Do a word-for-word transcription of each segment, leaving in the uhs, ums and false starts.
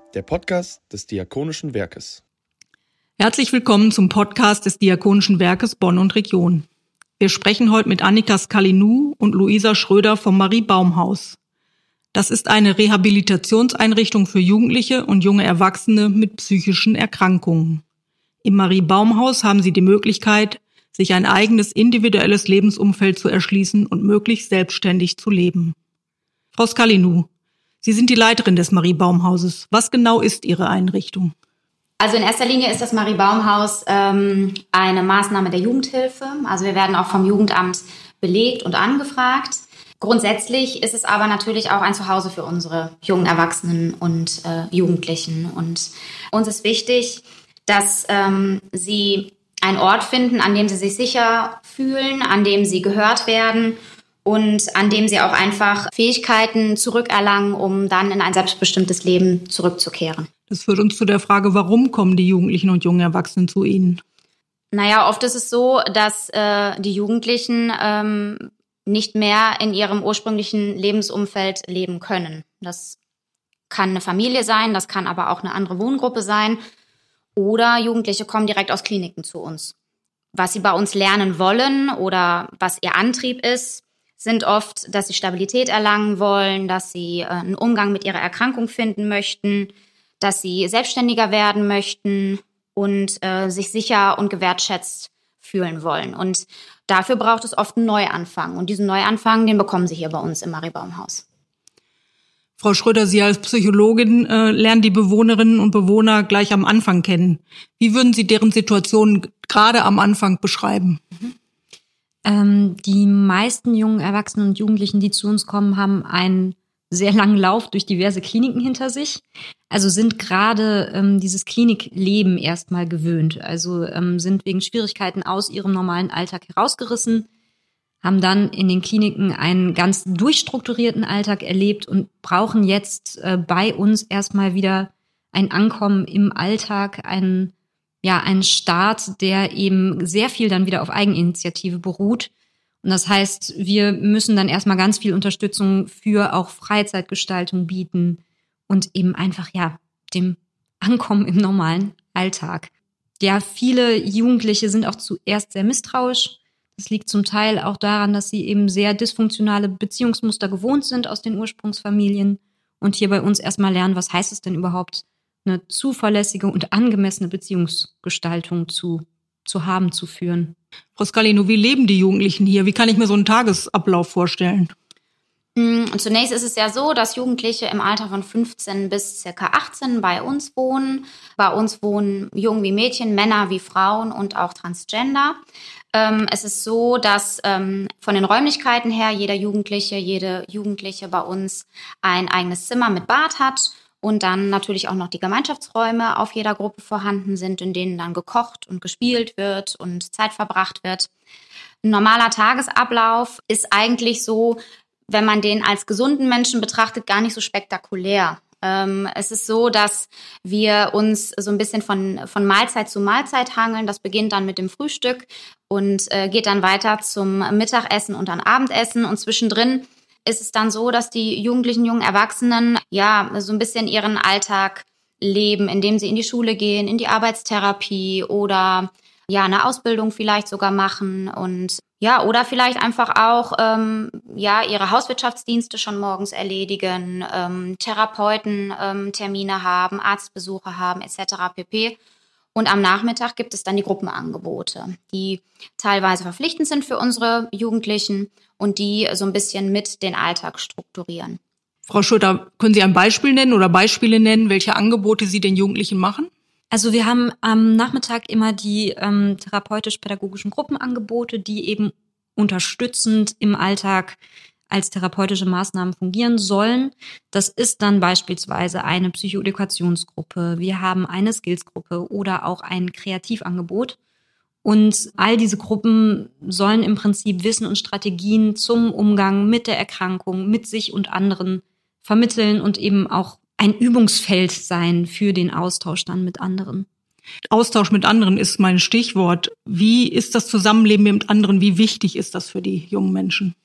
der Podcast des Diakonischen Werkes. Herzlich willkommen zum Podcast des Diakonischen Werkes Bonn und Region. Wir sprechen heute mit Annika Skalinou und Luisa Schröder vom Marie-Baum-Haus. Das ist eine Rehabilitationseinrichtung für Jugendliche und junge Erwachsene mit psychischen Erkrankungen. Im Marie-Baum-Haus haben sie die Möglichkeit, sich ein eigenes individuelles Lebensumfeld zu erschließen und möglichst selbstständig zu leben. Frau Skalinou, Sie sind die Leiterin des Marie-Baum-Hauses. Was genau ist Ihre Einrichtung? Also in erster Linie ist das Marie-Baum-Haus ähm, eine Maßnahme der Jugendhilfe. Also wir werden auch vom Jugendamt belegt und angefragt. Grundsätzlich ist es aber natürlich auch ein Zuhause für unsere jungen Erwachsenen und äh, Jugendlichen. Und uns ist wichtig, dass ähm, sie einen Ort finden, an dem sie sich sicher fühlen, an dem sie gehört werden und an dem sie auch einfach Fähigkeiten zurückerlangen, um dann in ein selbstbestimmtes Leben zurückzukehren. Das führt uns zu der Frage, warum kommen die Jugendlichen und jungen Erwachsenen zu Ihnen? Naja, oft ist es so, dass äh, die Jugendlichen ähm, nicht mehr in ihrem ursprünglichen Lebensumfeld leben können. Das kann eine Familie sein, das kann aber auch eine andere Wohngruppe sein. Oder Jugendliche kommen direkt aus Kliniken zu uns. Was sie bei uns lernen wollen oder was ihr Antrieb ist, sind oft, dass sie Stabilität erlangen wollen, dass sie äh, einen Umgang mit ihrer Erkrankung finden möchten, dass sie selbstständiger werden möchten und äh, sich sicher und gewertschätzt fühlen wollen. Und dafür braucht es oft einen Neuanfang. Und diesen Neuanfang, den bekommen sie hier bei uns im Marie-Baum-Haus. Frau Schröder, Sie als Psychologin äh, lernen die Bewohnerinnen und Bewohner gleich am Anfang kennen. Wie würden Sie deren Situation gerade am Anfang beschreiben? Mhm. Ähm, die meisten jungen Erwachsenen und Jugendlichen, die zu uns kommen, haben einen sehr langen Lauf durch diverse Kliniken hinter sich. Also sind gerade ähm, dieses Klinikleben erstmal gewöhnt. Also ähm, sind wegen Schwierigkeiten aus ihrem normalen Alltag herausgerissen, haben dann in den Kliniken einen ganz durchstrukturierten Alltag erlebt und brauchen jetzt äh, bei uns erstmal wieder ein Ankommen im Alltag, einen ja, ein Start, der eben sehr viel dann wieder auf Eigeninitiative beruht. Und das heißt, wir müssen dann erstmal ganz viel Unterstützung für auch Freizeitgestaltung bieten und eben einfach, ja, dem Ankommen im normalen Alltag. Ja, viele Jugendliche sind auch zuerst sehr misstrauisch. Das liegt zum Teil auch daran, dass sie eben sehr dysfunktionale Beziehungsmuster gewohnt sind aus den Ursprungsfamilien und hier bei uns erstmal lernen, was heißt es denn überhaupt, eine zuverlässige und angemessene Beziehungsgestaltung zu, zu haben, zu führen. Frau Skalinou, wie leben die Jugendlichen hier? Wie kann ich mir so einen Tagesablauf vorstellen? Und zunächst ist es ja so, dass Jugendliche im Alter von fünfzehn bis circa achtzehn bei uns wohnen. Bei uns wohnen Jungen wie Mädchen, Männer wie Frauen und auch Transgender. Ähm, es ist so, dass ähm, von den Räumlichkeiten her jeder Jugendliche, jede Jugendliche bei uns ein eigenes Zimmer mit Bad hat. Und dann natürlich auch noch die Gemeinschaftsräume auf jeder Gruppe vorhanden sind, in denen dann gekocht und gespielt wird und Zeit verbracht wird. Ein normaler Tagesablauf ist eigentlich so, wenn man den als gesunden Menschen betrachtet, gar nicht so spektakulär. Ähm, es ist so, dass wir uns so ein bisschen von, von Mahlzeit zu Mahlzeit hangeln. Das beginnt dann mit dem Frühstück und äh, geht dann weiter zum Mittagessen und dann Abendessen. Und zwischendrin ist es dann so, dass die jugendlichen, jungen Erwachsenen ja so ein bisschen ihren Alltag leben, indem sie in die Schule gehen, in die Arbeitstherapie oder ja eine Ausbildung vielleicht sogar machen und ja oder vielleicht einfach auch ähm, ja ihre Hauswirtschaftsdienste schon morgens erledigen, ähm, Therapeuten ähm, Termine haben, Arztbesuche haben et cetera pp. Und am Nachmittag gibt es dann die Gruppenangebote, die teilweise verpflichtend sind für unsere Jugendlichen und die so ein bisschen mit den Alltag strukturieren. Frau Schröder, können Sie ein Beispiel nennen oder Beispiele nennen, welche Angebote Sie den Jugendlichen machen? Also wir haben am Nachmittag immer die ähm, therapeutisch-pädagogischen Gruppenangebote, die eben unterstützend im Alltag als therapeutische Maßnahmen fungieren sollen. Das ist dann beispielsweise eine Psychoedukationsgruppe, wir haben eine Skillsgruppe oder auch ein Kreativangebot. Und all diese Gruppen sollen im Prinzip Wissen und Strategien zum Umgang mit der Erkrankung, mit sich und anderen vermitteln und eben auch ein Übungsfeld sein für den Austausch dann mit anderen. Austausch mit anderen ist mein Stichwort. Wie ist das Zusammenleben mit anderen? Wie wichtig ist das für die jungen Menschen?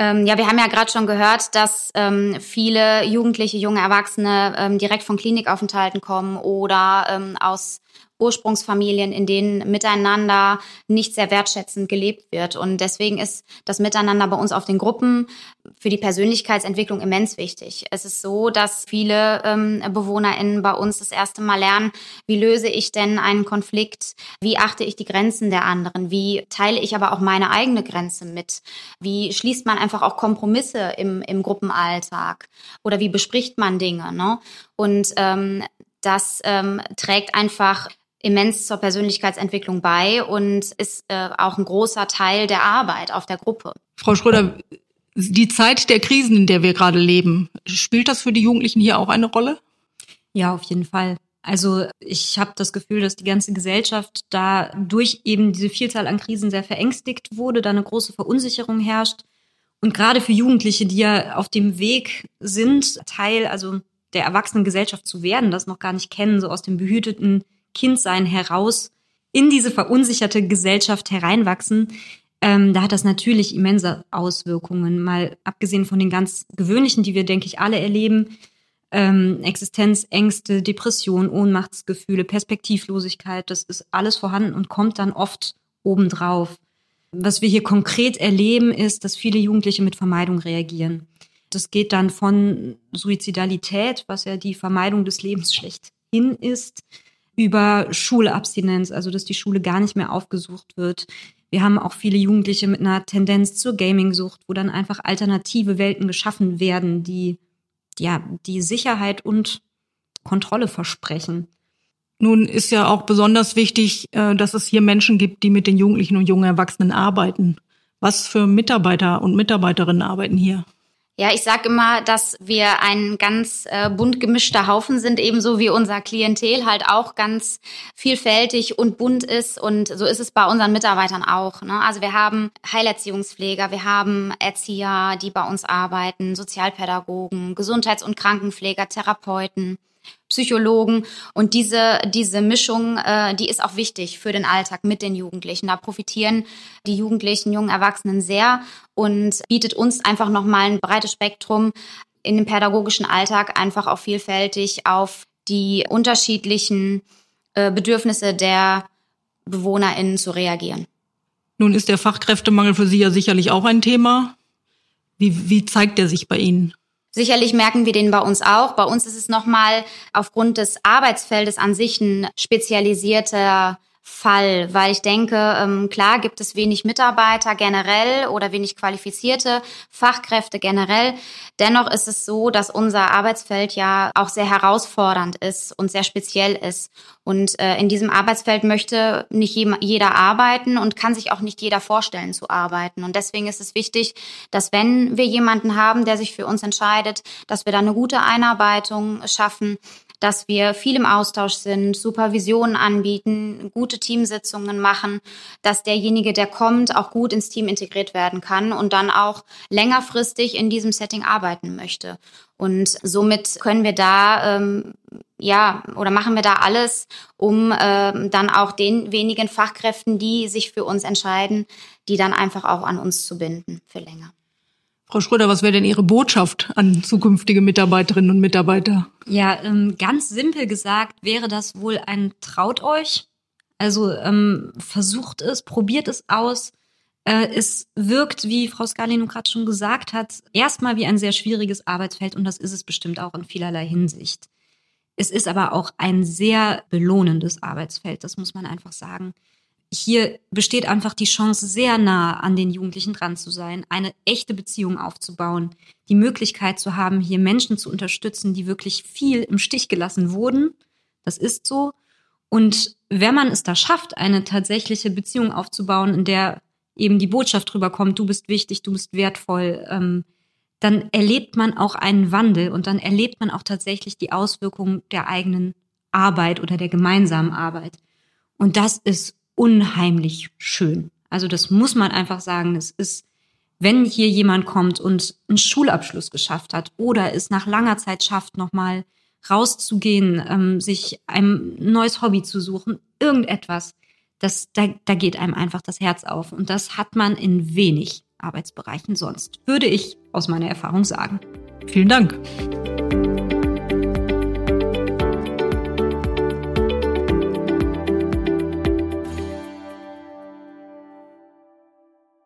Ähm, ja, wir haben ja gerade schon gehört, dass ähm, viele Jugendliche, junge Erwachsene ähm, direkt von Klinikaufenthalten kommen oder ähm, aus Ursprungsfamilien, in denen miteinander nicht sehr wertschätzend gelebt wird. Und deswegen ist das Miteinander bei uns auf den Gruppen für die Persönlichkeitsentwicklung immens wichtig. Es ist so, dass viele ähm, BewohnerInnen bei uns das erste Mal lernen, wie löse ich denn einen Konflikt, wie achte ich die Grenzen der anderen, wie teile ich aber auch meine eigene Grenze mit, wie schließt man einfach auch Kompromisse im, im Gruppenalltag oder wie bespricht man Dinge, ne? Und ähm, das ähm, trägt einfach immens zur Persönlichkeitsentwicklung bei und ist äh, auch ein großer Teil der Arbeit auf der Gruppe. Frau Schröder, die Zeit der Krisen, in der wir gerade leben, spielt das für die Jugendlichen hier auch eine Rolle? Ja, auf jeden Fall. Also ich habe das Gefühl, dass die ganze Gesellschaft da durch eben diese Vielzahl an Krisen sehr verängstigt wurde, da eine große Verunsicherung herrscht. Und gerade für Jugendliche, die ja auf dem Weg sind, Teil also der Erwachsenengesellschaft zu werden, das noch gar nicht kennen, so aus dem behüteten Kindsein heraus in diese verunsicherte Gesellschaft hereinwachsen, ähm, da hat das natürlich immense Auswirkungen. Mal abgesehen von den ganz gewöhnlichen, die wir, denke ich, alle erleben, ähm, Existenzängste, Depression, Ohnmachtsgefühle, Perspektivlosigkeit, das ist alles vorhanden und kommt dann oft obendrauf. Was wir hier konkret erleben, ist, dass viele Jugendliche mit Vermeidung reagieren. Das geht dann von Suizidalität, was ja die Vermeidung des Lebens schlechthin ist, über Schulabstinenz, also dass die Schule gar nicht mehr aufgesucht wird. Wir haben auch viele Jugendliche mit einer Tendenz zur Gaming-Sucht, wo dann einfach alternative Welten geschaffen werden, die ja die Sicherheit und Kontrolle versprechen. Nun ist ja auch besonders wichtig, dass es hier Menschen gibt, die mit den Jugendlichen und jungen Erwachsenen arbeiten. Was für Mitarbeiter und Mitarbeiterinnen arbeiten hier? Ja, ich sage immer, dass wir ein ganz äh, bunt gemischter Haufen sind, ebenso wie unser Klientel halt auch ganz vielfältig und bunt ist. Und so ist es bei unseren Mitarbeitern auch, ne? Also wir haben Heilerziehungspfleger, wir haben Erzieher, die bei uns arbeiten, Sozialpädagogen, Gesundheits- und Krankenpfleger, Therapeuten, Psychologen. Und diese diese Mischung, äh, die ist auch wichtig für den Alltag mit den Jugendlichen. Da profitieren die Jugendlichen, jungen Erwachsenen sehr und bietet uns einfach nochmal ein breites Spektrum in dem pädagogischen Alltag einfach auch vielfältig auf die unterschiedlichen äh, Bedürfnisse der BewohnerInnen zu reagieren. Nun ist der Fachkräftemangel für Sie ja sicherlich auch ein Thema. Wie, wie zeigt der sich bei Ihnen? Sicherlich merken wir den bei uns auch. Bei uns ist es nochmal aufgrund des Arbeitsfeldes an sich ein spezialisierter Fall, weil ich denke, ähm, klar gibt es wenig Mitarbeiter generell oder wenig qualifizierte Fachkräfte generell. Dennoch ist es so, dass unser Arbeitsfeld ja auch sehr herausfordernd ist und sehr speziell ist. Und äh, in diesem Arbeitsfeld möchte nicht jeder arbeiten und kann sich auch nicht jeder vorstellen zu arbeiten. Und deswegen ist es wichtig, dass wenn wir jemanden haben, der sich für uns entscheidet, dass wir da eine gute Einarbeitung schaffen, dass wir viel im Austausch sind, Supervisionen anbieten, gute Teamsitzungen machen, dass derjenige, der kommt, auch gut ins Team integriert werden kann und dann auch längerfristig in diesem Setting arbeiten möchte. Und somit können wir da, ähm, ja, oder machen wir da alles, um ähm, dann auch den wenigen Fachkräften, die sich für uns entscheiden, die dann einfach auch an uns zu binden für länger. Frau Schröder, was wäre denn Ihre Botschaft an zukünftige Mitarbeiterinnen und Mitarbeiter? Ja, ähm, ganz simpel gesagt wäre das wohl ein Traut euch. Also ähm, versucht es, probiert es aus. Äh, es wirkt, wie Frau Scarlino gerade schon gesagt hat, erstmal wie ein sehr schwieriges Arbeitsfeld und das ist es bestimmt auch in vielerlei Hinsicht. Es ist aber auch ein sehr belohnendes Arbeitsfeld, das muss man einfach sagen. Hier besteht einfach die Chance, sehr nah an den Jugendlichen dran zu sein, eine echte Beziehung aufzubauen, die Möglichkeit zu haben, hier Menschen zu unterstützen, die wirklich viel im Stich gelassen wurden. Das ist so. Und wenn man es da schafft, eine tatsächliche Beziehung aufzubauen, in der eben die Botschaft rüberkommt, du bist wichtig, du bist wertvoll, ähm, dann erlebt man auch einen Wandel und dann erlebt man auch tatsächlich die Auswirkungen der eigenen Arbeit oder der gemeinsamen Arbeit. Und das ist unheimlich schön. Also das muss man einfach sagen. Es ist, wenn hier jemand kommt und einen Schulabschluss geschafft hat oder es nach langer Zeit schafft, nochmal rauszugehen, ähm, sich ein neues Hobby zu suchen, irgendetwas, das, da, da geht einem einfach das Herz auf. Und das hat man in wenig Arbeitsbereichen sonst, würde ich aus meiner Erfahrung sagen. Vielen Dank.